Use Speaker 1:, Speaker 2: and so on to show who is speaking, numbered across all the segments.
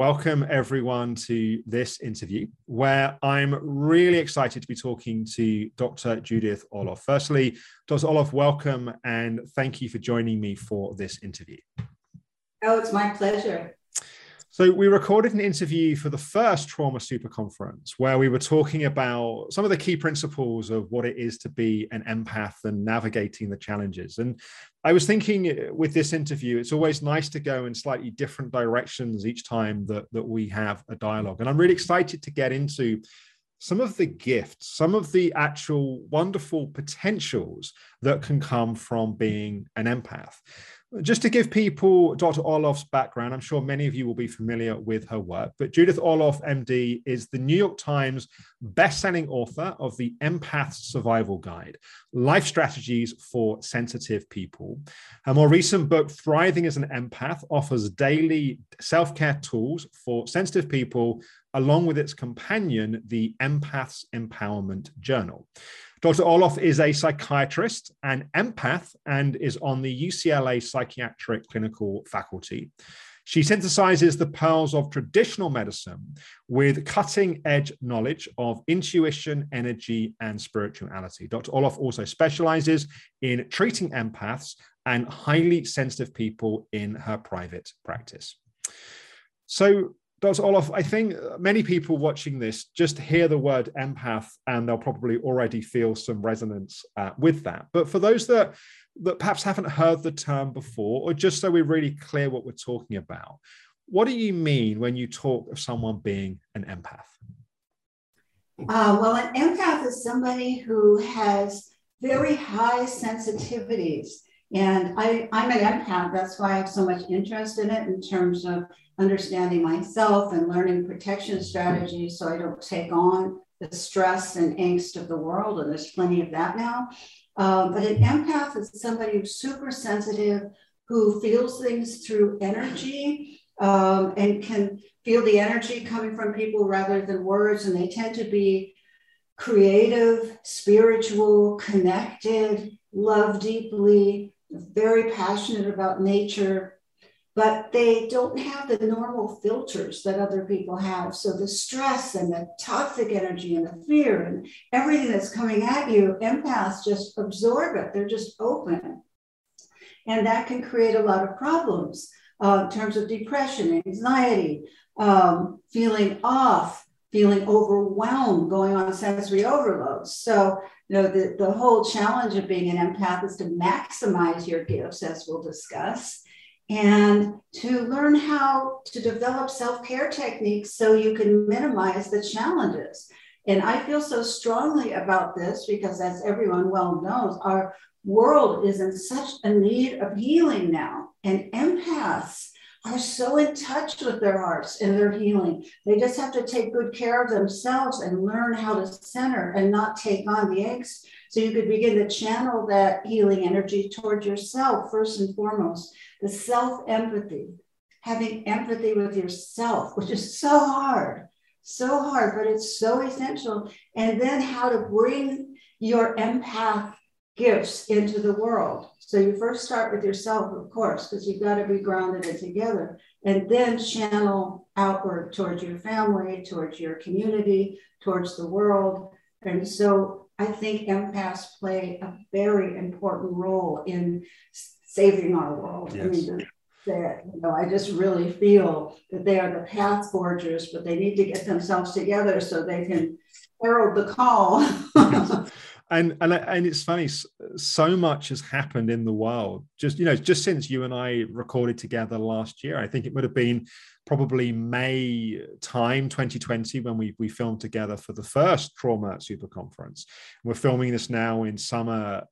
Speaker 1: welcome everyone to this interview where I'm really excited to be talking to Dr. Judith Orloff. Firstly, Dr. Orloff, welcome and thank you for joining me for this interview.
Speaker 2: Oh, it's my pleasure.
Speaker 1: So we recorded an interview for the first Trauma Super Conference where we were talking about some of the key principles of what it is to be an empath and navigating the challenges. And I was thinking with this interview, it's always nice to go in slightly different directions each time that we have a dialogue. And I'm really excited to get into some of the gifts, some of the actual wonderful potentials that can come from being an empath. Just to give people Dr. Orloff's background, I'm sure many of you will be familiar with her work, but Judith Orloff, MD, is the New York Times best-selling author of the Empath's Survival Guide, Life Strategies for Sensitive People. Her more recent book, Thriving as an Empath, offers daily self-care tools for sensitive people, along with its companion, the Empath's Empowerment Journal. Dr. Orloff is a psychiatrist and empath and is on the UCLA Psychiatric Clinical Faculty. She synthesizes the pearls of traditional medicine with cutting-edge knowledge of intuition, energy, and spirituality. Dr. Orloff also specializes in treating empaths and highly sensitive people in her private practice. So, Dr. Orloff, I think many people watching this just hear the word empath and they'll probably already feel some resonance with that. But for those that perhaps haven't heard the term before, or just so we're really clear what we're talking about, what do you mean when you talk of someone being an empath?
Speaker 2: Well, an empath is somebody who has very high sensitivities. And I'm an empath. That's why I have so much interest in it in terms of understanding myself and learning protection strategies so I don't take on the stress and angst of the world. And there's plenty of that now. But an empath is somebody who's super sensitive, who feels things through energy and can feel the energy coming from people rather than words. And they tend to be creative, spiritual, connected, love deeply, very passionate about nature, but they don't have the normal filters that other people have. So the stress and the toxic energy and the fear and everything that's coming at you, empaths just absorb it. They're just open. And that can create a lot of problems in terms of depression, anxiety, feeling off, feeling overwhelmed, going on sensory overload. So, the whole challenge of being an empath is to maximize your gifts, as we'll discuss, and to learn how to develop self-care techniques so you can minimize the challenges. And I feel so strongly about this because, as everyone well knows, our world is in such a need of healing now. And empaths are so in touch with their hearts and their healing. They just have to take good care of themselves and learn how to center and not take on the angst. So you could begin to channel that healing energy toward yourself, first and foremost. The self-empathy, having empathy with yourself, which is so hard, but it's so essential. And then how to bring your empath gifts into the world. So you first start with yourself, of course, because you've got to be grounded and together, and then channel outward towards your family, towards your community, towards the world. And so I think empaths play a very important role in saving our world.
Speaker 1: Yes.
Speaker 2: I just really feel that they are the path forgers, but they need to get themselves together so they can herald the call.
Speaker 1: Yes. And it's funny, so much has happened in the world. Just since you and I recorded together last year, I think it would have been probably May time 2020 when we filmed together for the first Trauma Super Conference. We're filming this now in summer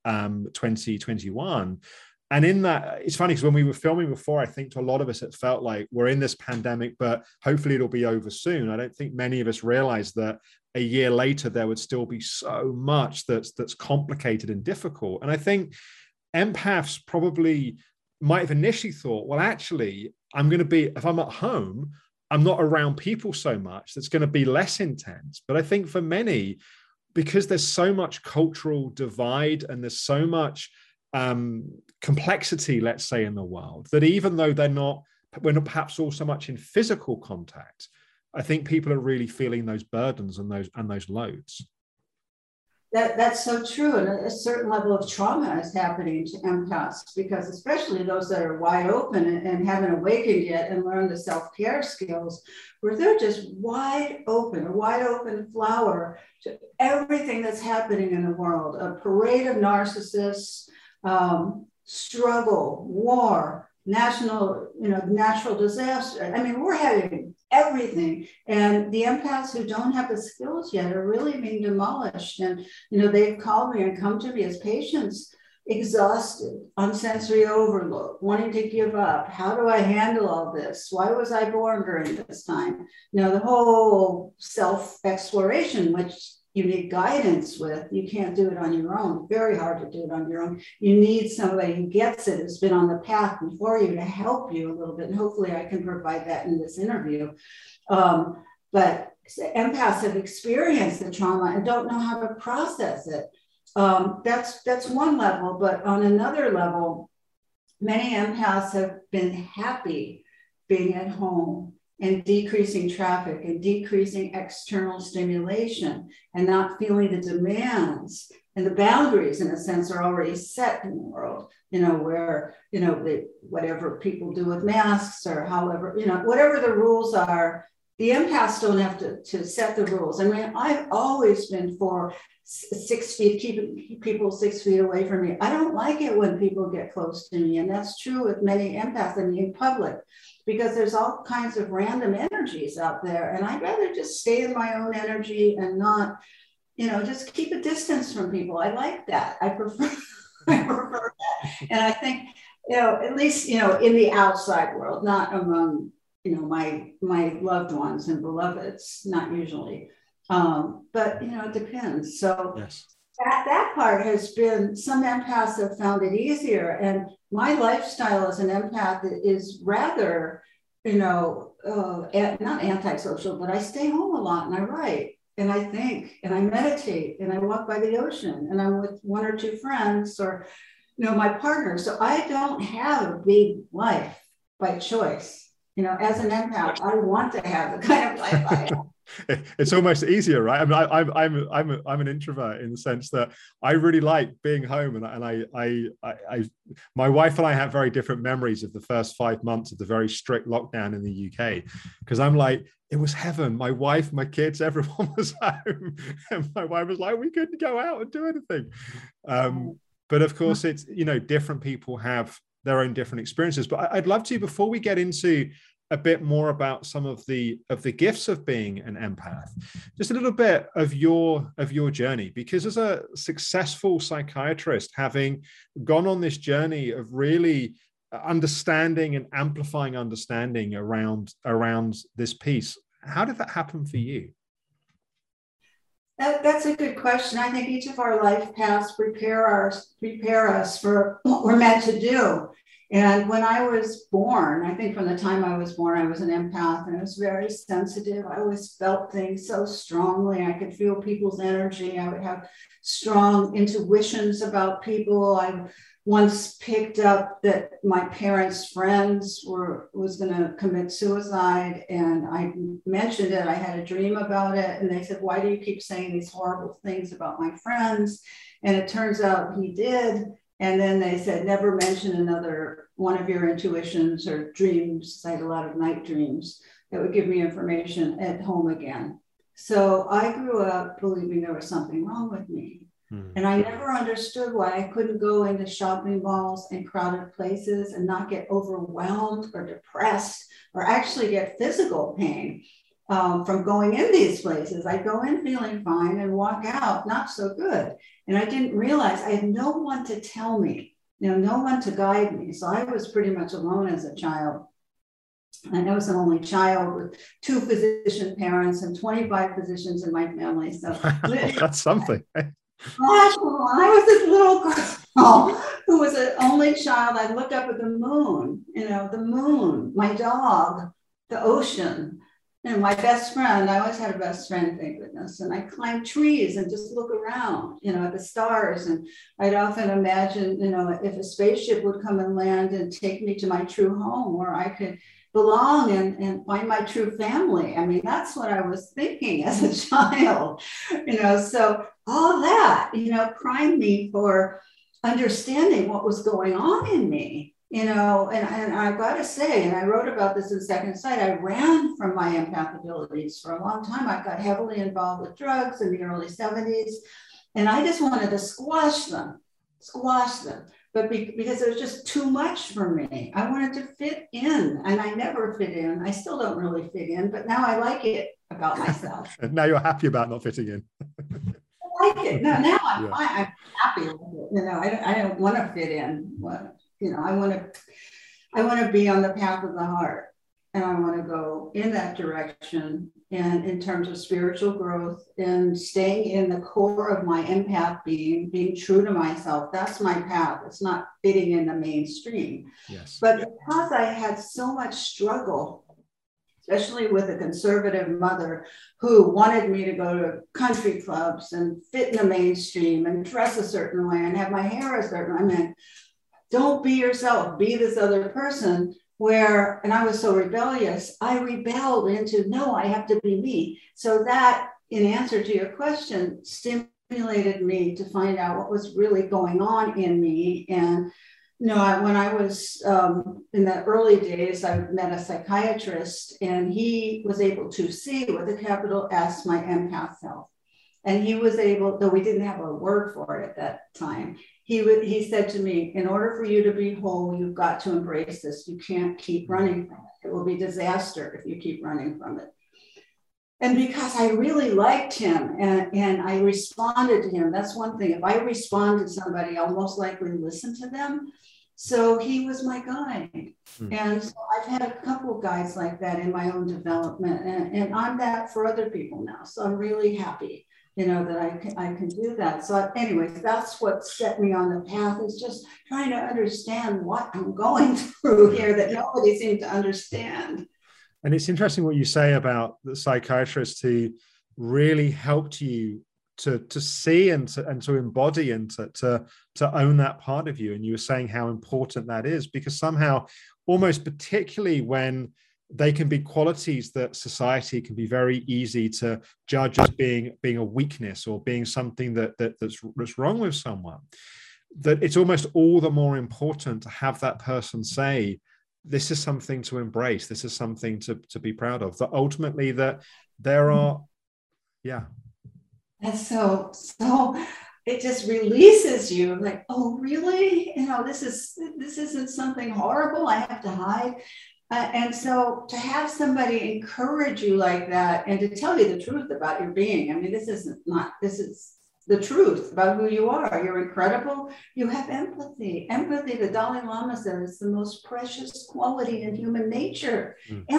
Speaker 1: 2021. And in that, it's funny because when we were filming before, I think to a lot of us, it felt like we're in this pandemic, but hopefully it'll be over soon. I don't think many of us realized that a year later, there would still be so much that's complicated and difficult. And I think empaths probably might have initially thought, well, actually, if I'm at home, I'm not around people so much, that's going to be less intense. But I think for many, because there's so much cultural divide and there's so much complexity, let's say, in the world, that even though they're not we're not perhaps all so much in physical contact, I think people are really feeling those burdens and those loads.
Speaker 2: That's so true. And a certain level of trauma is happening to empaths, because especially those that are wide open and haven't awakened yet and learned the self-care skills, where they're just wide open, a wide open flower to everything that's happening in the world, a parade of narcissists, struggle, war, natural disaster. I mean, we're having everything. And the empaths who don't have the skills yet are really being demolished. And, they've called me and come to me as patients, exhausted, on sensory overload, wanting to give up. How do I handle all this? Why was I born during this time? The whole self-exploration, which you need guidance with. You can't do it on your own. Very hard to do it on your own. You need somebody who gets it, who's been on the path before you, to help you a little bit. And hopefully I can provide that in this interview. But empaths have experienced the trauma and don't know how to process it. That's one level. But on another level, many empaths have been happy being at home and decreasing traffic and decreasing external stimulation and not feeling the demands and the boundaries, in a sense, are already set in the world, where, whatever people do with masks or however, whatever the rules are, the empaths don't have to set the rules. I mean, I've always been for 6 feet, keeping people 6 feet away from me. I don't like it when people get close to me. And that's true with many empaths, in public, because there's all kinds of random energies out there. And I'd rather just stay in my own energy and not, just keep a distance from people. I like that. I prefer that. And I think, at least, in the outside world, not among, my loved ones and beloveds, not usually. But, it depends. So
Speaker 1: yes.
Speaker 2: That part has been, some empaths have found it easier. And my lifestyle as an empath is rather, not antisocial, but I stay home a lot and I write and I think and I meditate and I walk by the ocean and I'm with 1 or 2 friends or, my partner. So I don't have a big life by choice. As an empath, I want to have the kind of life I have.
Speaker 1: It's almost easier, right? I mean, I'm an introvert in the sense that I really like being home, and I my wife and I have very different memories of the first 5 months of the very strict lockdown in the UK, because I'm like, it was heaven. My wife, my kids, everyone was home, and my wife was like, we couldn't go out and do anything. But of course, it's different people have their own different experiences. But I'd love to, before we get into a bit more about some of the gifts of being an empath, just a little bit of your journey, because as a successful psychiatrist, having gone on this journey of really understanding and amplifying understanding around this piece, how did that happen for you?
Speaker 2: That's a good question. I think each of our life paths prepare us for what we're meant to do. And when I was born, I think from the time I was born, I was an empath and I was very sensitive. I always felt things so strongly. I could feel people's energy. I would have strong intuitions about people. I once picked up that my parents' friends was going to commit suicide. And I mentioned it. I had a dream about it. And they said, why do you keep saying these horrible things about my friends? And it turns out he did. And then they said, never mention another one of your intuitions or dreams. I had a lot of night dreams that would give me information at home again. So I grew up believing there was something wrong with me. And I never understood why I couldn't go into shopping malls and crowded places and not get overwhelmed or depressed or actually get physical pain from going in these places. I go in feeling fine and walk out not so good. And I didn't realize I had no one to tell me, no one to guide me. So I was pretty much alone as a child. And I was an only child with 2 physician parents and 25 physicians in my family. So
Speaker 1: that's something.
Speaker 2: Gosh, I was this little girl who was an only child. I'd look up at the moon, the moon, my dog, the ocean, and my best friend. I always had a best friend, thank goodness. And I climbed trees and just look around, at the stars. And I'd often imagine, if a spaceship would come and land and take me to my true home, where I could belong and find my true family. I mean, that's what I was thinking as a child, so all that, primed me for understanding what was going on in me, and I got to say, and I wrote about this in Second Sight, I ran from my empath abilities for a long time. I got heavily involved with drugs in the early 70s, and I just wanted to squash them. But because it was just too much for me, I wanted to fit in, and I never fit in. I still don't really fit in, but now I like it about myself.
Speaker 1: And now you're happy about not fitting in.
Speaker 2: I like it. Now I'm fine. I'm happy with it. I don't want to fit in. I want to be on the path of the heart, and I want to go in that direction. And in terms of spiritual growth and staying in the core of my empath being true to myself, that's my path. It's not fitting in the mainstream.
Speaker 1: Yes.
Speaker 2: But because I had so much struggle, especially with a conservative mother who wanted me to go to country clubs and fit in the mainstream and dress a certain way and have my hair a certain way, I mean, don't be yourself, be this other person. And I was so rebellious, I rebelled into, no, I have to be me. So that, in answer to your question, stimulated me to find out what was really going on in me. And, when I was in the early days, I met a psychiatrist, and he was able to see with a capital S my empath self. And he was able, though we didn't have a word for it at that time, he said to me, in order for you to be whole, you've got to embrace this. You can't keep running from it. It will be disaster if you keep running from it. And because I really liked him and I responded to him, that's one thing. If I respond to somebody, I'll most likely listen to them. So he was my guide. And so I've had a couple of guides like that in my own development. And I'm that for other people now. So I'm really happy, that I can do that. So anyways, that's what set me on the path, is just trying to understand what I'm going through here that nobody seemed to understand.
Speaker 1: And it's interesting what you say about the psychiatrist who really helped you to see and to embody and to own that part of you. And you were saying how important that is, because somehow, almost particularly when they can be qualities that society can be very easy to judge as being a weakness or being something that's wrong with someone, that it's almost all the more important to have that person say, this is something to embrace, this is something to be proud of, that ultimately that there are,
Speaker 2: That's so it just releases you, like, oh, really? This isn't something horrible I have to hide. And so to have somebody encourage you like that and to tell you the truth about your being, I mean, this is the truth about who you are. You're incredible. You have empathy. Empathy, the Dalai Lama said, is the most precious quality in human nature.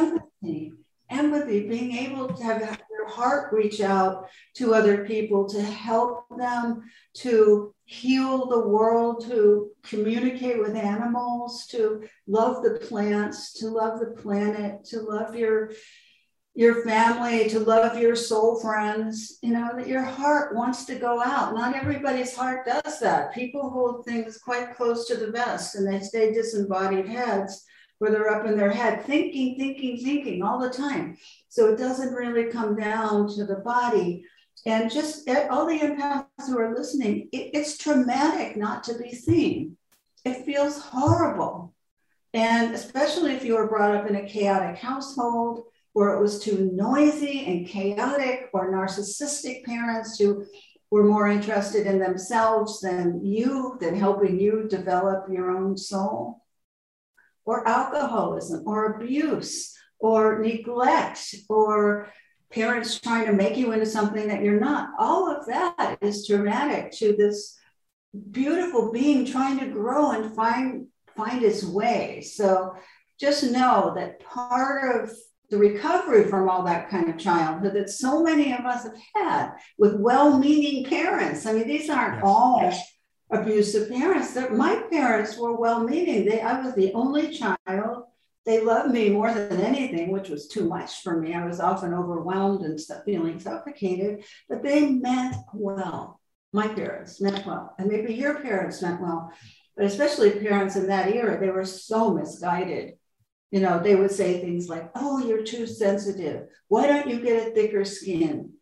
Speaker 2: Empathy, being able to have your heart reach out to other people, to help them, to heal the world, to communicate with animals, to love the plants, to love the planet, to love your family, to love your soul friends, that your heart wants to go out. Not everybody's heart does that. People hold things quite close to the vest, and they stay disembodied heads, where they're up in their head thinking all the time. So it doesn't really come down to the body. And just all the empaths who are listening, it's traumatic not to be seen. It feels horrible. And especially if you were brought up in a chaotic household where it was too noisy and chaotic, or narcissistic parents who were more interested in themselves than helping you develop your own soul. Or alcoholism, or abuse, or neglect, or parents trying to make you into something that you're not. All of that is traumatic to this beautiful being trying to grow and find its way. So just know that part of the recovery from all that kind of childhood that so many of us have had with well-meaning parents. I mean, these aren't all abusive parents. My parents were well-meaning. I was the only child. They loved me more than anything, which was too much for me. I was often overwhelmed and feeling suffocated, but they meant well. My parents meant well. And maybe your parents meant well, but especially parents in that era, they were so misguided. They would say things like, oh, you're too sensitive. Why don't you get a thicker skin?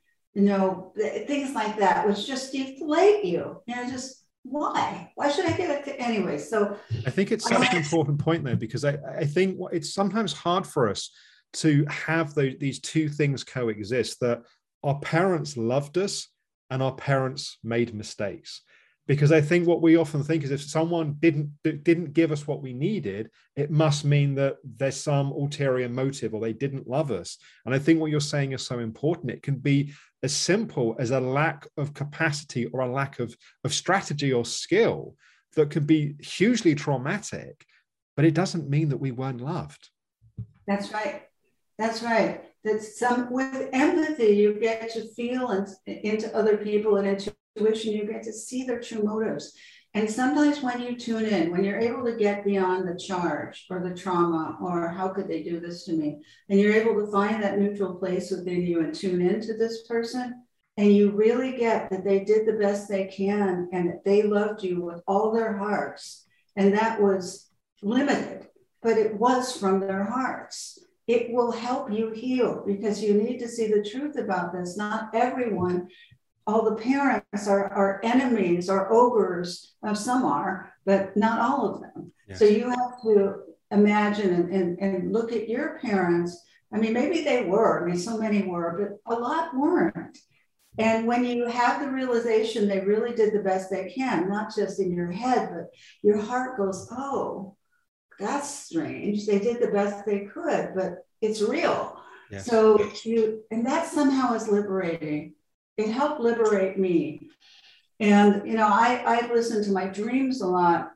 Speaker 2: Things like that, which just deflate you. Just why? Why should I get it anyway? So
Speaker 1: I think it's such an important point, though, because I think it's sometimes hard for us to have these two things coexist, that our parents loved us and our parents made mistakes. Because I think what we often think is, if someone didn't give us what we needed, it must mean that there's some ulterior motive, or they didn't love us. And I think what you're saying is so important. It can be as simple as a lack of capacity or a lack of strategy or skill that can be hugely traumatic, but it doesn't mean that we weren't loved.
Speaker 2: That's right. That's right. With empathy, you get to feel into other people, and intuition, you get to see their true motives. And sometimes when you tune in, when you're able to get beyond the charge or the trauma, or how could they do this to me, and you're able to find that neutral place within you and tune into this person, and you really get that they did the best they can and that they loved you with all their hearts, and that was limited, but it was from their hearts. It will help you heal, because you need to see the truth about this. Not everyone, all the parents are enemies or ogres. Some are, but not all of them. Yes. So you have to imagine and look at your parents. I mean, maybe they were, so many were, but a lot weren't. And when you have the realization they really did the best they can, not just in your head, but your heart goes, oh, that's strange. They did the best they could, but it's real. Yes. So and that somehow is liberating. It helped liberate me. And, I listen to my dreams a lot,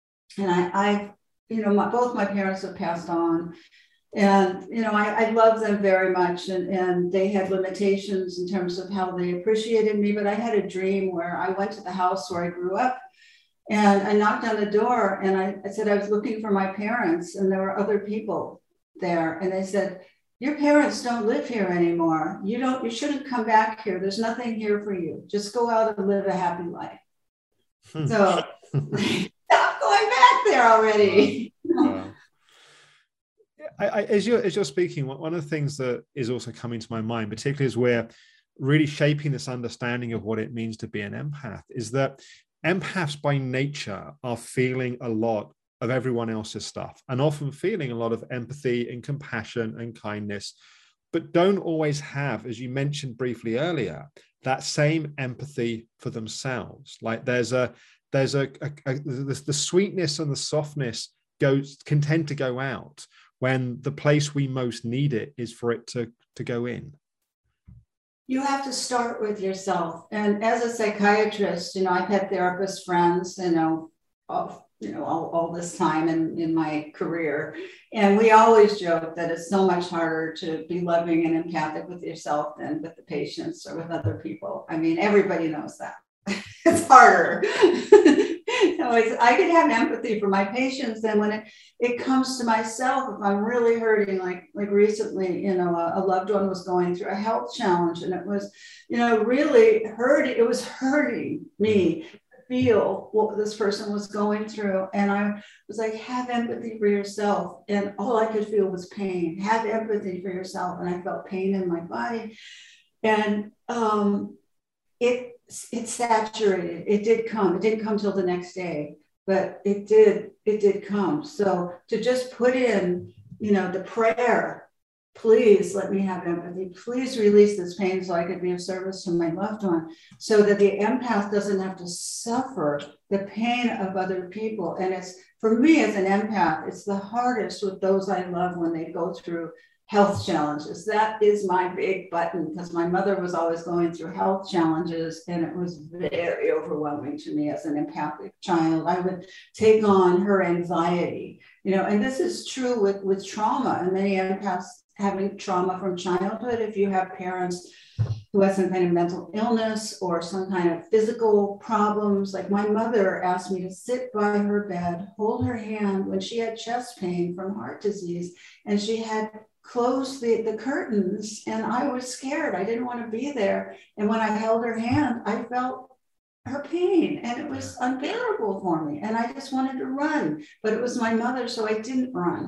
Speaker 2: and both my parents have passed on, and, I love them very much. And they had limitations in terms of how they appreciated me. But I had a dream where I went to the house where I grew up, and I knocked on the door, and I said I was looking for my parents, and there were other people there. And they said, your parents don't live here anymore. You shouldn't come back here. There's nothing here for you. Just go out and live a happy life. So stop going back there already.
Speaker 1: Wow. As you're speaking, one of the things that is also coming to my mind, particularly as we're really shaping this understanding of what it means to be an empath, is that empaths by nature are feeling a lot of everyone else's stuff, and often feeling a lot of empathy and compassion and kindness, but don't always have, as you mentioned briefly earlier, that same empathy for themselves. Like the sweetness and the softness can tend to go out when the place we most need it is for it to go in.
Speaker 2: You have to start with yourself. And as a psychiatrist, I've had therapist friends, all this time in my career. And we always joke that it's so much harder to be loving and empathic with yourself than with the patients or with other people. I mean, everybody knows that. It's harder. I could have empathy for my patients. And when it comes to myself, if I'm really hurting, like recently, a loved one was going through a health challenge, and it was, really hurting. It was hurting me. Feel what this person was going through. And I was like, have empathy for yourself. And all I could feel was pain. Have empathy for yourself. And I felt pain in my body. And it saturated. It did come. It didn't come till the next day, but it did come. So to just put in, the prayer, please let me have empathy. Please release this pain so I could be of service to my loved one, so that the empath doesn't have to suffer the pain of other people. And it's, for me as an empath, it's the hardest with those I love when they go through health challenges. That is my big button, because my mother was always going through health challenges, and it was very overwhelming to me as an empathic child. I would take on her anxiety, and this is true with trauma, and many empaths having trauma from childhood. If you have parents who have some kind of mental illness or some kind of physical problems, like my mother asked me to sit by her bed, hold her hand when she had chest pain from heart disease, and she had closed the curtains, and I was scared. I didn't want to be there. And when I held her hand, I felt her pain, and it was unbearable for me. And I just wanted to run, but it was my mother, so I didn't run.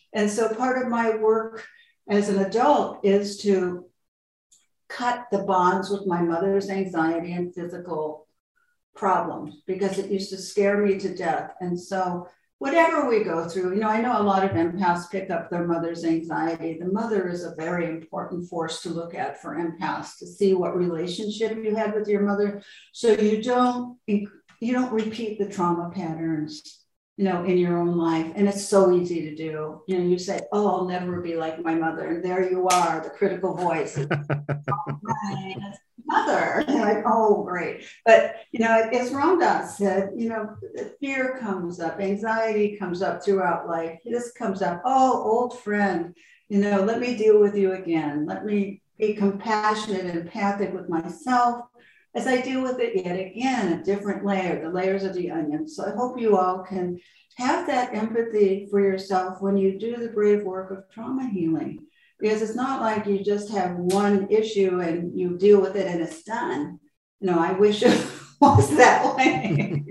Speaker 2: And so part of my work as an adult is to cut the bonds with my mother's anxiety and physical problems, because it used to scare me to death. And so whatever we go through, you know, I know a lot of empaths pick up their mother's anxiety. The mother is a very important force to look at for empaths, to see what relationship you had with your mother, so you don't repeat the trauma patterns, you know, in your own life. And it's so easy to do. You know, you say, oh, I'll never be like my mother. And there you are, the critical voice. Mother, like, oh, great. But, you know, as Ram Dass said, you know, fear comes up, anxiety comes up throughout life. This comes up, oh, old friend, you know, let me deal with you again. Let me be compassionate and empathic with myself as I deal with it yet again, a different layer, the layers of the onion. So I hope you all can have that empathy for yourself when you do the brave work of trauma healing. Because it's not like you just have one issue and you deal with it and it's done. You know, I wish it was that way.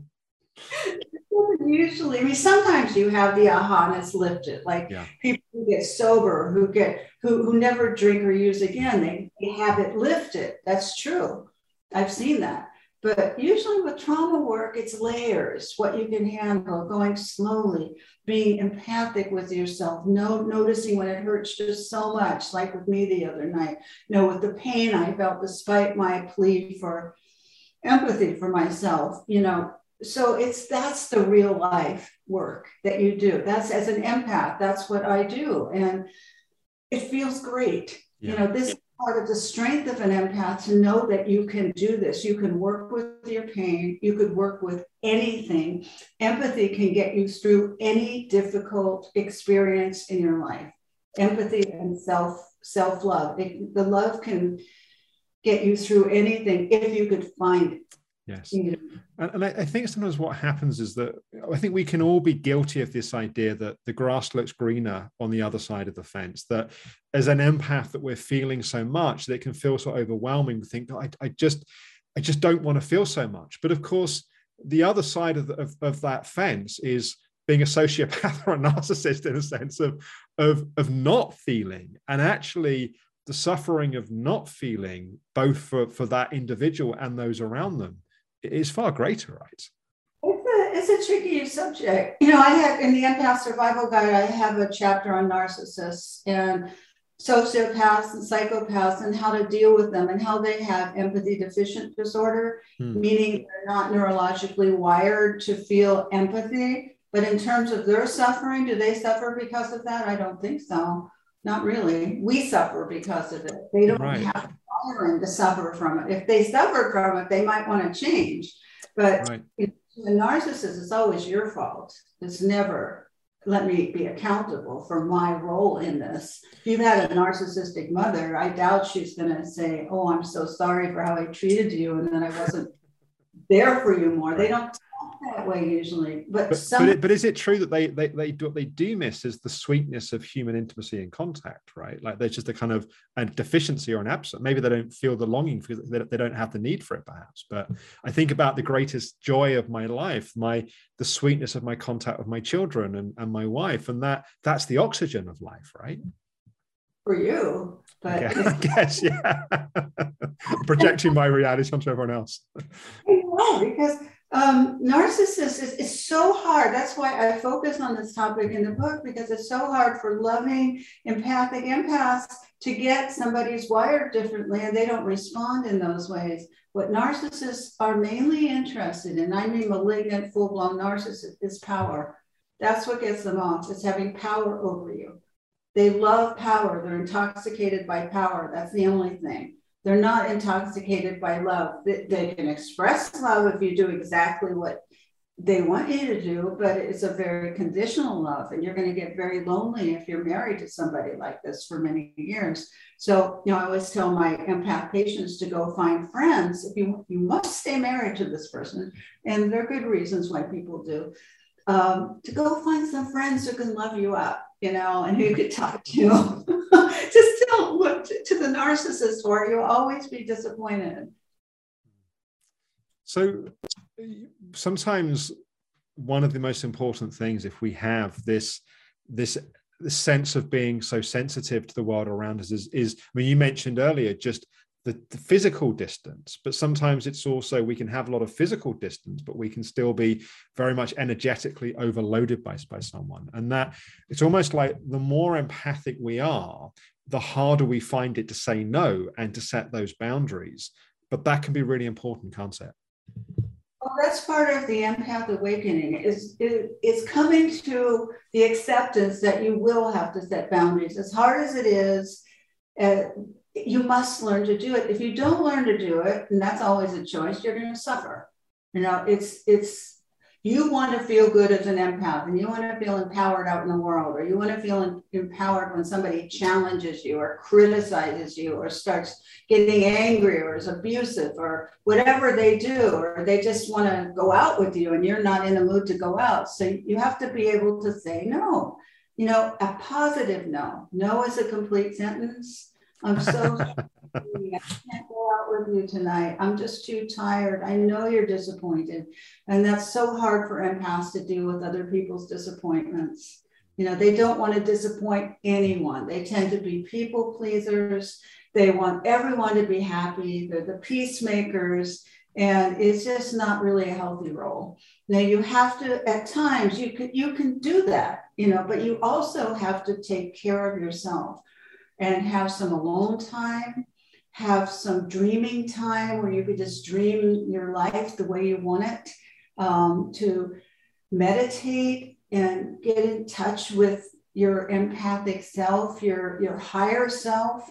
Speaker 2: Usually, I mean, sometimes you have the aha and it's lifted. Like people who get sober, who never drink or use again, they have it lifted. That's true. I've seen that. But usually with trauma work, it's layers, what you can handle, going slowly, being empathic with yourself, noticing when it hurts just so much, like with me the other night, you know, with the pain I felt despite my plea for empathy for myself, you know. So that's the real life work that you do. That's, as an empath, that's what I do. And it feels great. Yeah. You know, this is part of the strength of an empath, to know that you can do this. You can work with your pain. You could work with anything. Empathy can get you through any difficult experience in your life. Empathy and self-love. The love can get you through anything if you could find it.
Speaker 1: Yes. And I think sometimes what happens is that I think we can all be guilty of this idea that the grass looks greener on the other side of the fence, that as an empath that we're feeling so much that it can feel so overwhelming to think, I just don't want to feel so much. But of course, the other side of that fence is being a sociopath or a narcissist, in a sense of not feeling, and actually the suffering of not feeling, both for that individual and those around them, is far greater, right?
Speaker 2: It's a tricky subject. You know, I have in the Empath Survival Guide, I have a chapter on narcissists and sociopaths and psychopaths and how to deal with them, and how they have empathy deficient disorder, meaning they're not neurologically wired to feel empathy. But in terms of their suffering, do they suffer because of that? I don't think so. Not really. We suffer because of it. They don't have wiring to suffer from it. If they suffer from it, they might want to change. But the narcissist, is always your fault. It's never, let me be accountable for my role in this. If you've had a narcissistic mother, I doubt she's going to say, oh, I'm so sorry for how I treated you, and then I wasn't there for you more. They don't that way usually, but
Speaker 1: is it true that they what they do miss is the sweetness of human intimacy and contact, right? Like there's just a kind of a deficiency or an absence. Maybe they don't feel the longing because they don't have the need for it, perhaps. But I think about the greatest joy of my life, the sweetness of my contact with my children and my wife, and that's the oxygen of life, right?
Speaker 2: For you, but
Speaker 1: I guess, yeah. Projecting my reality onto everyone else.
Speaker 2: Because narcissist is so hard. That's why I focus on this topic in the book, because it's so hard for loving, empathic empaths to get somebody who's wired differently and they don't respond in those ways. What narcissists are mainly interested in, I mean malignant, full-blown narcissist, is power. That's what gets them off. It's having power over you. They love power. They're intoxicated by power. That's the only thing. They're not intoxicated by love. They can express love if you do exactly what they want you to do, but it's a very conditional love, and you're going to get very lonely if you're married to somebody like this for many years. So, you know, I always tell my empath patients to go find friends. If you must stay married to this person, and there are good reasons why people do, to go find some friends who can love you up, you know, and who you could talk to. Just don't look to the narcissist, or you'll always be disappointed.
Speaker 1: So sometimes one of the most important things, if we have this the sense of being so sensitive to the world around us is I mean, you mentioned earlier just the physical distance, but sometimes it's also, we can have a lot of physical distance, but we can still be very much energetically overloaded by someone. And that it's almost like the more empathic we are, the harder we find it to say no and to set those boundaries. But that can be really important, can't it?
Speaker 2: Well, that's part of the empath awakening, is coming to the acceptance that you will have to set boundaries. As hard as it is, you must learn to do it. If you don't learn to do it, and that's always a choice, you're going to suffer. You know, you want to feel good as an empath, and you want to feel empowered out in the world, or you want to feel empowered when somebody challenges you or criticizes you or starts getting angry or is abusive or whatever they do, or they just want to go out with you and you're not in the mood to go out. So you have to be able to say no, you know, a positive no. No is a complete sentence. I'm so sorry. I can't go out with you tonight. I'm just too tired. I know you're disappointed. And that's so hard for empaths to deal with other people's disappointments. You know, they don't want to disappoint anyone. They tend to be people pleasers. They want everyone to be happy. They're the peacemakers. And it's just not really a healthy role. Now you have to, at times, you can do that, you know, but you also have to take care of yourself and have some alone time, have some dreaming time where you could just dream your life the way you want it, to meditate and get in touch with your empathic self, your higher self,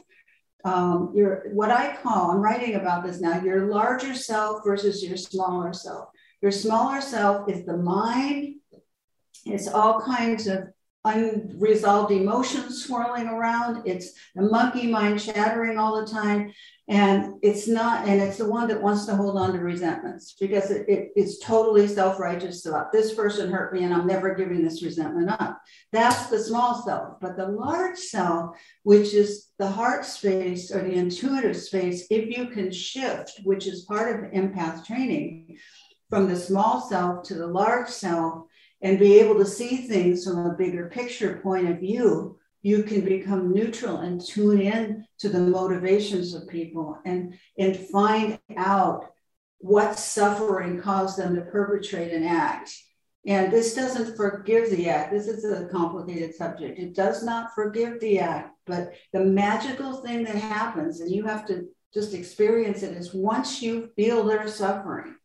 Speaker 2: what I call, I'm writing about this now, your larger self versus your smaller self. Your smaller self is the mind. It's all kinds of unresolved emotions swirling around. It's the monkey mind chattering all the time. And it's the one that wants to hold on to resentments because it's totally self-righteous about this person hurt me and I'm never giving this resentment up. That's the small self. But the large self, which is the heart space or the intuitive space, if you can shift, which is part of empath training, from the small self to the large self, and be able to see things from a bigger picture point of view, you can become neutral and tune in to the motivations of people and find out what suffering caused them to perpetrate an act. And this doesn't forgive the act. This is a complicated subject. It does not forgive the act, but the magical thing that happens, and you have to just experience it, is once you feel their suffering,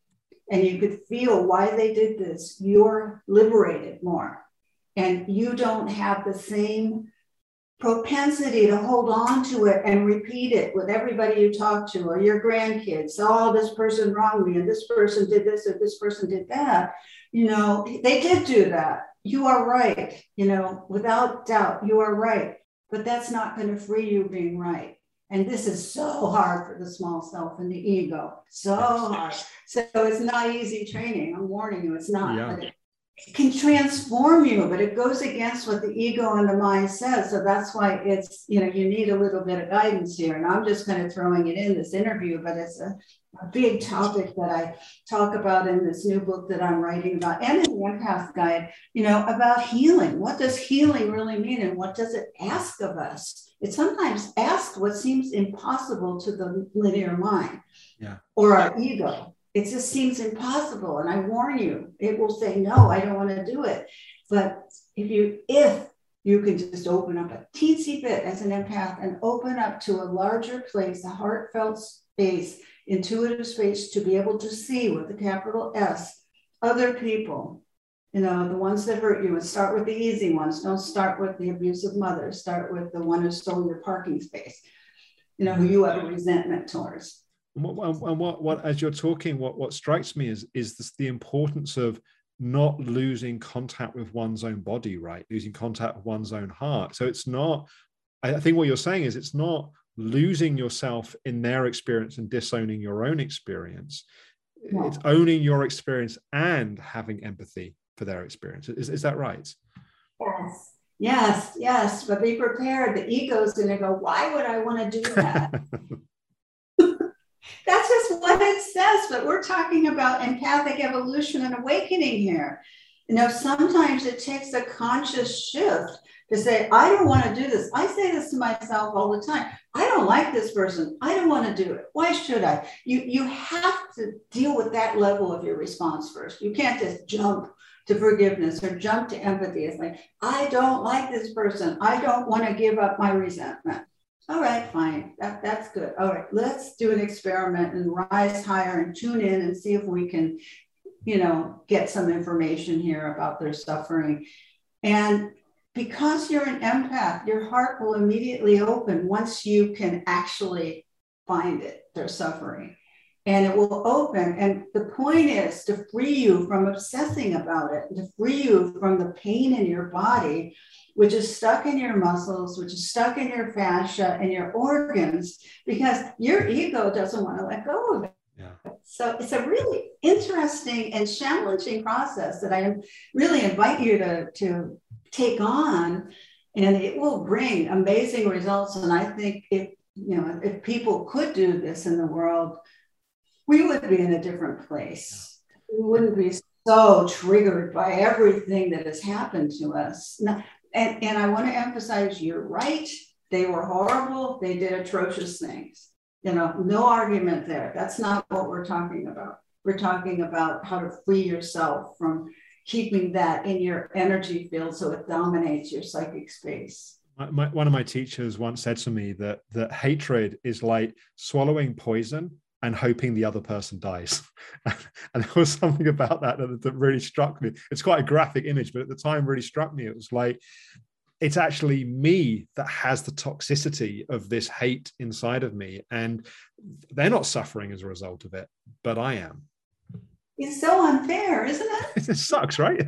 Speaker 2: and you could feel why they did this, you're liberated more. And you don't have the same propensity to hold on to it and repeat it with everybody you talk to or your grandkids. Oh, this person wronged me and this person did this or this person did that. You know, they did do that. You are right. You know, without doubt, you are right. But that's not going to free you being right. And this is so hard for the small self and the ego. So hard. So it's not easy training. I'm warning you, it's not.
Speaker 1: Yeah.
Speaker 2: But it can transform you, but it goes against what the ego and the mind says. So that's why it's, you know, you need a little bit of guidance here. And I'm just kind of throwing it in this interview, but it's a big topic that I talk about in this new book that I'm writing about, and in the Empath Guide, you know, about healing. What does healing really mean? And what does it ask of us? It sometimes asks what seems impossible to the linear mind, or our ego. It just seems impossible. And I warn you, it will say, no, I don't want to do it. But if you can just open up a teensy bit as an empath and open up to a larger place, a heartfelt space, intuitive space, to be able to see with the capital S, other people, you know, the ones that hurt you, and start with the easy ones. Don't start with the abusive mother. Start with the one who stole your parking space, you know, who you have a resentment towards.
Speaker 1: And what as you're talking, what strikes me is this, the importance of not losing contact with one's own body, right? Losing contact with one's own heart. So it's not, I think what you're saying is it's not losing yourself in their experience and disowning your own experience. No. It's owning your experience and having empathy for their experience. Is that right? Yes.
Speaker 2: But be prepared. The ego's going to go, why would I want to do that? That's just what it says. But we're talking about empathic evolution and awakening here. You know, sometimes it takes a conscious shift to say, I don't want to do this. I say this to myself all the time. I don't like this person. I don't want to do it. Why should I? You have to deal with that level of your response first. You can't just jump to forgiveness or jump to empathy. It's like, I don't like this person. I don't want to give up my resentment. All right, fine. That's good. All right, let's do an experiment and rise higher and tune in and see if we can, get some information here about their suffering. And because you're an empath, your heart will immediately open once you can actually find it, their suffering. And it will open. And the point is to free you from obsessing about it, to free you from the pain in your body, which is stuck in your muscles, which is stuck in your fascia and your organs, because your ego doesn't want to let go of it. Yeah. So it's a really interesting and challenging process that I really invite you to take on, and it will bring amazing results. And I think if people could do this in the world, we would be in a different place. We wouldn't be so triggered by everything that has happened to us. And I want to emphasize, you're right. They were horrible. They did atrocious things. No argument there. That's not what we're talking about. We're talking about how to free yourself from keeping that in your energy field so it dominates your psychic space.
Speaker 1: One of my teachers once said to me that hatred is like swallowing poison and hoping the other person dies. And there was something about that really struck me. It's quite a graphic image, but at the time really struck me. It was like, it's actually me that has the toxicity of this hate inside of me. And they're not suffering as a result of it, but I am.
Speaker 2: It's so unfair, isn't it?
Speaker 1: It sucks, right?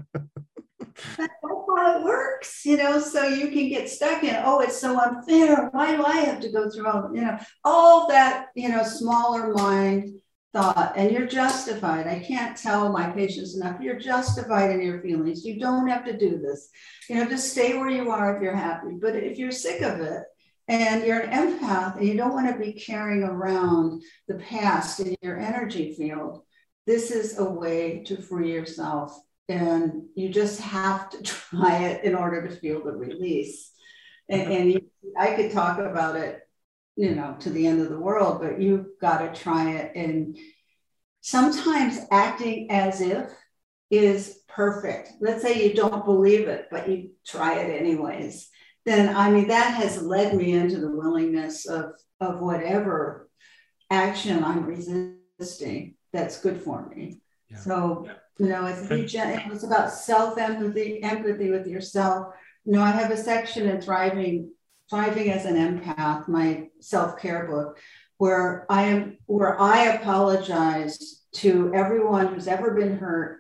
Speaker 2: That's how it works, so you can get stuck in, it's so unfair. Why do I have to go through all that, smaller mind thought? And you're justified. I can't tell my patients enough. You're justified in your feelings. You don't have to do this. Just stay where you are if you're happy. But if you're sick of it and you're an empath and you don't want to be carrying around the past in your energy field, this is a way to free yourself. And you just have to try it in order to feel the release. And I could talk about it, to the end of the world, but you've got to try it. And sometimes acting as if is perfect. Let's say you don't believe it, but you try it anyways. Then, that has led me into the willingness of whatever action I'm resisting that's good for me. Yeah. So, it's about self-empathy, empathy with yourself. I have a section in Thriving as an Empath, my self-care book, where I apologize to everyone who's ever been hurt,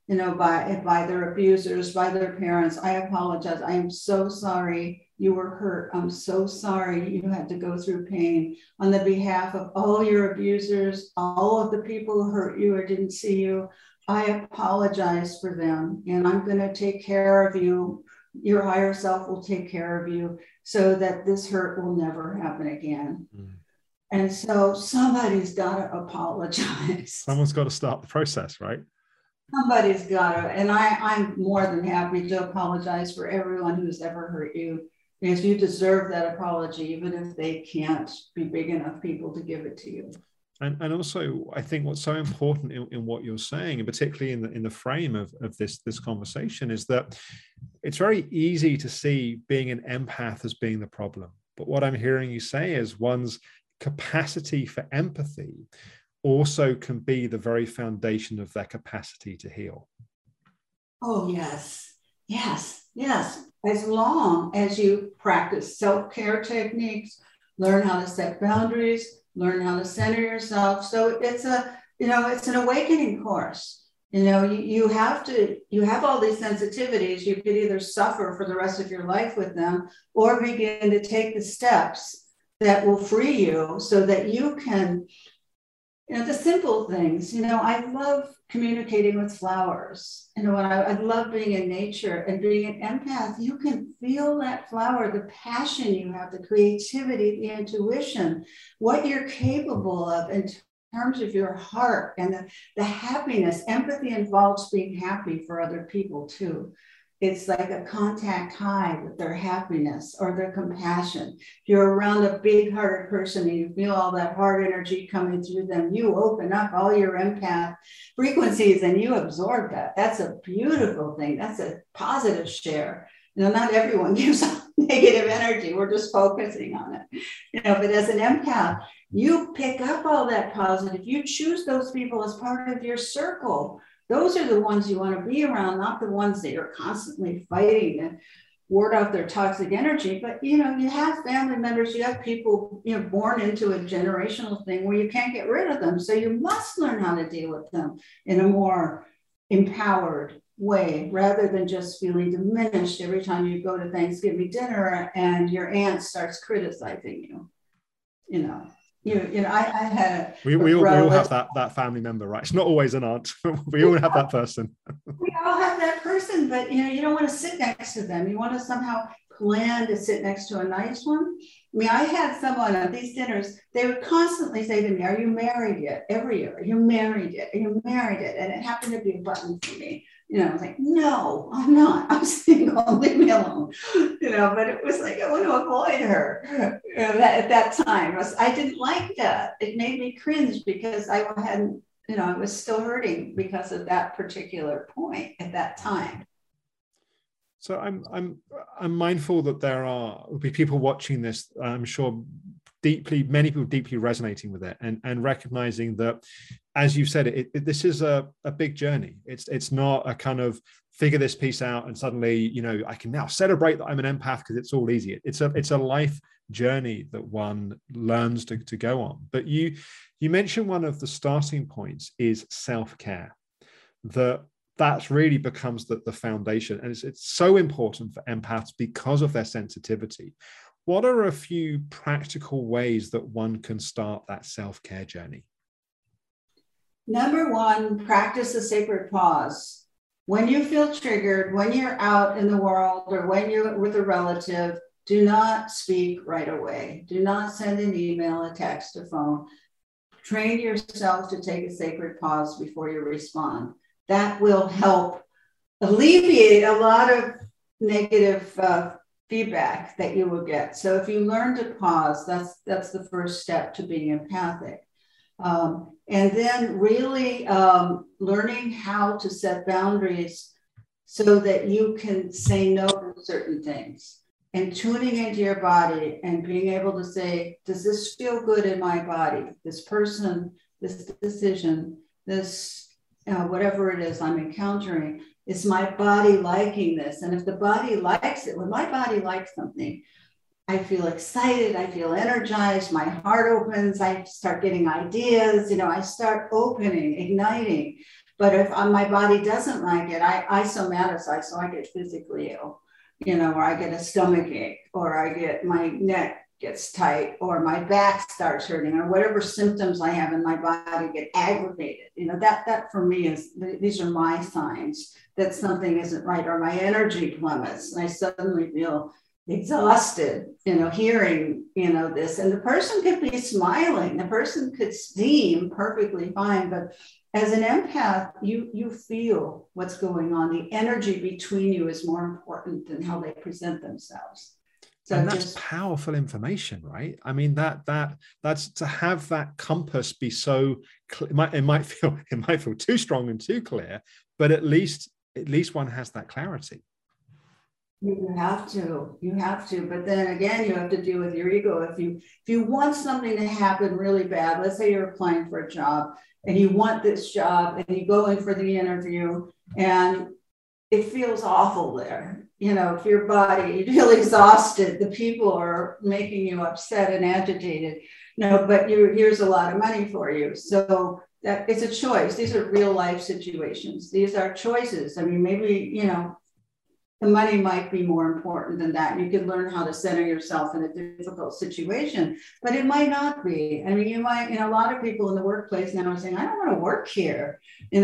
Speaker 2: by their abusers, by their parents. I apologize. I am so sorry you were hurt. I'm so sorry you had to go through pain. On the behalf of all your abusers, all of the people who hurt you or didn't see you, I apologize for them, and I'm going to take care of you. Your higher self will take care of you so that this hurt will never happen again. Mm. And so somebody's got to apologize.
Speaker 1: Someone's got to start the process, right?
Speaker 2: Somebody's got to. And I'm more than happy to apologize for everyone who's ever hurt you, because you deserve that apology, even if they can't be big enough people to give it to you.
Speaker 1: And also, I think what's so important in what you're saying, and particularly in the frame of this conversation, is that it's very easy to see being an empath as being the problem. But what I'm hearing you say is one's capacity for empathy also can be the very foundation of their capacity to heal.
Speaker 2: Oh, yes. Yes. Yes. As long as you practice self-care techniques, learn how to set boundaries, learn how to center yourself. So it's an awakening course. You have all these sensitivities. You could either suffer for the rest of your life with them or begin to take the steps that will free you so that you can, the simple things. I love communicating with flowers. I love being in nature, and being an empath, you can feel that flower, the passion you have, the creativity, the intuition, what you're capable of in terms of your heart, and the happiness. Empathy involves being happy for other people too. it's like a contact high with their happiness or their compassion. If you're around a big-hearted person and you feel all that heart energy coming through them, you open up all your empath frequencies and you absorb that. That's a beautiful thing. That's a positive share. Not everyone gives off negative energy. We're just focusing on it. But as an empath, you pick up all that positive. You choose those people as part of your circle. Those are the ones you want to be around, not the ones that you're constantly fighting to ward off their toxic energy. But, you have family members, you have people, born into a generational thing where you can't get rid of them. So you must learn how to deal with them in a more empowered way, rather than just feeling diminished every time you go to Thanksgiving dinner and your aunt starts criticizing you. I had
Speaker 1: we all have that family member, right? It's not always an aunt. We all have that person.
Speaker 2: We all have that person, but you don't want to sit next to them. You want to somehow plan to sit next to a nice one. I had someone at these dinners, they would constantly say to me, "Are you married yet?" Every year, "Are you married yet? Are you married yet?" And it happened to be a button for me. I was like, "No, I'm not. I'm single. Leave me alone." But it was like I want to avoid her. At that time, I didn't like that. It made me cringe because I hadn't, I was still hurting because of that particular point at that time.
Speaker 1: So I'm mindful that will be people watching this, I'm sure many people deeply resonating with it and recognizing that, as you've said, this is a big journey. It's not a kind of figure this piece out and suddenly, I can now celebrate that I'm an empath because it's all easy. It's a life journey that one learns to go on. But you mentioned one of the starting points is self-care. That really becomes the foundation. And it's so important for empaths because of their sensitivity. What are a few practical ways that one can start that self-care journey?
Speaker 2: Number one, practice a sacred pause. When you feel triggered, when you're out in the world or when you're with a relative, do not speak right away. Do not send an email, a text, a phone. Train yourself to take a sacred pause before you respond. That will help alleviate a lot of negative feedback that you will get. So if you learn to pause, that's the first step to being empathic. And then really learning how to set boundaries so that you can say no to certain things, and tuning into your body and being able to say, does this feel good in my body? This person, this decision, this whatever it is I'm encountering, is my body liking this? And if the body likes it, when my body likes something, I feel excited, I feel energized, my heart opens, I start getting ideas, I start opening, igniting. But if my body doesn't like it, I somatize, so I get physically ill, or I get a stomach ache, or I get my neck gets tight, or my back starts hurting, or whatever symptoms I have in my body get aggravated. That for me these are my signs that something isn't right, or my energy plummets and I suddenly feel exhausted, hearing, this. And the person could be smiling, the person could seem perfectly fine, but as an empath, you feel what's going on. The energy between you is more important than how they present themselves. So
Speaker 1: and that's powerful information, right? I mean, that's to have that compass be so clear. It might feel too strong and too clear, but at least one has that clarity.
Speaker 2: You have to, but then again, you have to deal with your ego. If you want something to happen really bad, let's say you're applying for a job and you want this job and you go in for the interview and it feels awful there. If your body, you feel exhausted, the people are making you upset and agitated, but here's a lot of money for you. So that it's a choice. These are real life situations. These are choices. I mean, maybe, the money might be more important than that. You can learn how to center yourself in a difficult situation, but it might not be. I mean, you might, a lot of people in the workplace now are saying, I don't want to work here.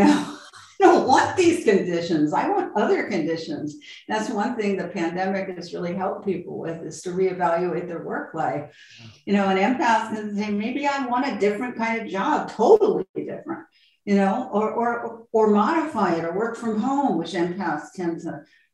Speaker 2: I don't want these conditions. I want other conditions. That's one thing the pandemic has really helped people with, is to reevaluate their work life. An empath can say, maybe I want a different kind of job, totally different, or modify it, or work from home, which empaths tend to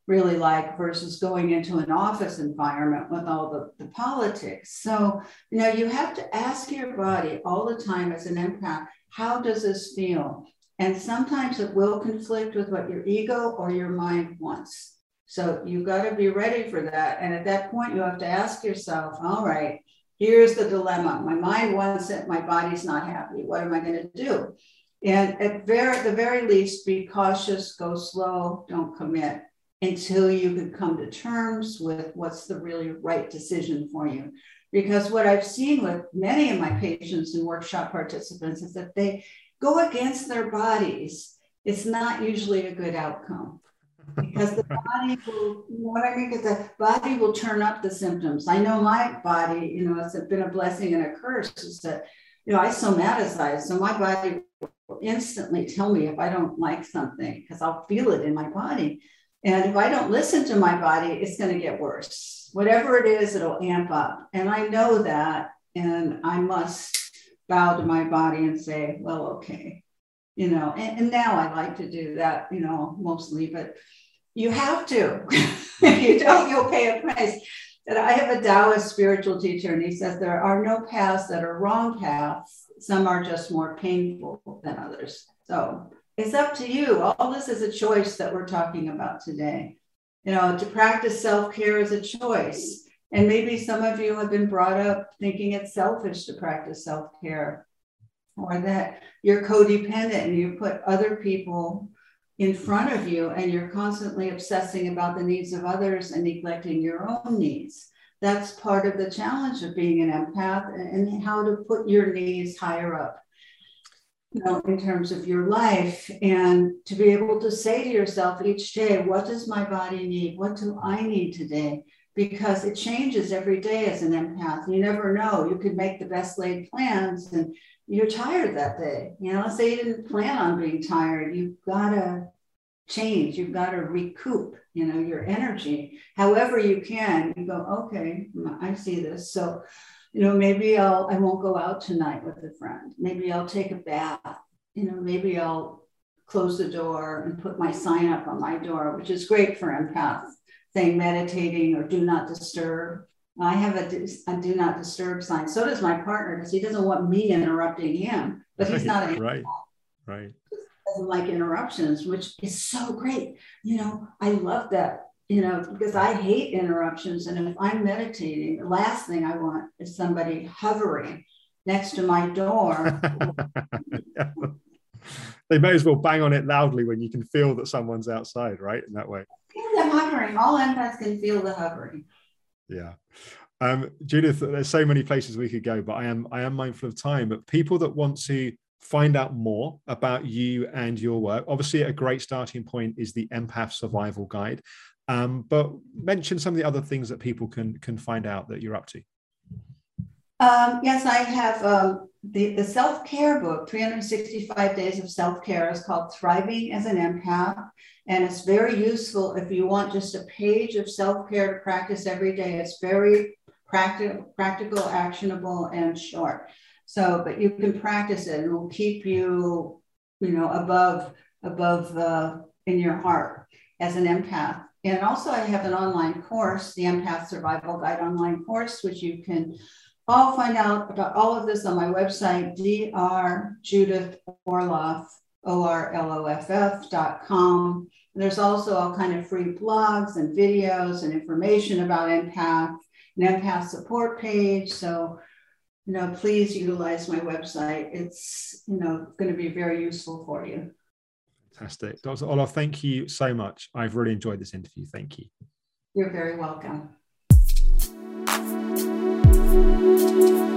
Speaker 2: really like versus going into an office environment with all the politics. So, you have to ask your body all the time as an empath, how does this feel? And sometimes it will conflict with what your ego or your mind wants. So you've got to be ready for that. And at that point, you have to ask yourself, all right, here's the dilemma. My mind wants it. My body's not happy. What am I going to do? And at the very least, be cautious, go slow, don't commit until you can come to terms with what's the really right decision for you. Because what I've seen with many of my patients and workshop participants is that they go against their bodies. It's not usually a good outcome because the body will, because the body will turn up the symptoms. I know my body, it's been a blessing and a curse is that, I somatize. So my body will instantly tell me if I don't like something because I'll feel it in my body. And if I don't listen to my body, it's going to get worse. Whatever it is, it'll amp up. And I know that, and I must bow to my body and say, well, okay, and now I like to do that, mostly, but you have to. If you don't, you'll pay a price. And I have a Taoist spiritual teacher, and he says there are no paths that are wrong paths. Some are just more painful than others. So it's up to you. All this is a choice that we're talking about today. To practice self-care is a choice. And maybe some of you have been brought up thinking it's selfish to practice self-care, or that you're codependent and you put other people in front of you and you're constantly obsessing about the needs of others and neglecting your own needs. That's part of the challenge of being an empath, and how to put your needs higher up, in terms of your life, and to be able to say to yourself each day, what does my body need? What do I need today? Because it changes every day as an empath. You never know. You could make the best laid plans and you're tired that day. Let's say you didn't plan on being tired. You've got to change. You've got to recoup, your energy. However you can, you go, okay, I see this. So, maybe I won't go out tonight with a friend. Maybe I'll take a bath. Maybe I'll close the door and put my sign up on my door, which is great for empaths, saying meditating or do not disturb. I have a do not disturb sign. So does my partner, because he doesn't want me interrupting him, but he's not an empath.
Speaker 1: Right.
Speaker 2: He doesn't like interruptions, which is so great. I love that, because I hate interruptions. And if I'm meditating, the last thing I want is somebody hovering next to my door.
Speaker 1: Yeah. They may as well bang on it loudly when you can feel that someone's outside, right? In that way.
Speaker 2: Feel the hovering. All empaths can feel the hovering.
Speaker 1: Yeah. Judith, there's so many places we could go, but I am mindful of time. But people that want to find out more about you and your work, obviously a great starting point is the Empath Survival Guide. But mention some of the other things that people can find out that you're up to.
Speaker 2: Yes, I have the self-care book, 365 Days of Self-Care, is called Thriving as an Empath. And it's very useful if you want just a page of self-care to practice every day. It's very practical, actionable, and short. So, but you can practice it, and it will keep you, above in your heart as an empath. And also I have an online course, the Empath Survival Guide online course, which you can all find out about all of this on my website, drjudithorloff, ORLOFF.com. There's also all kind of free blogs and videos and information about empath, an empath support page. So, please utilize my website. It's, going to be very useful for you.
Speaker 1: Fantastic. Dr. Orloff, thank you so much. I've really enjoyed this interview. Thank you.
Speaker 2: You're very welcome.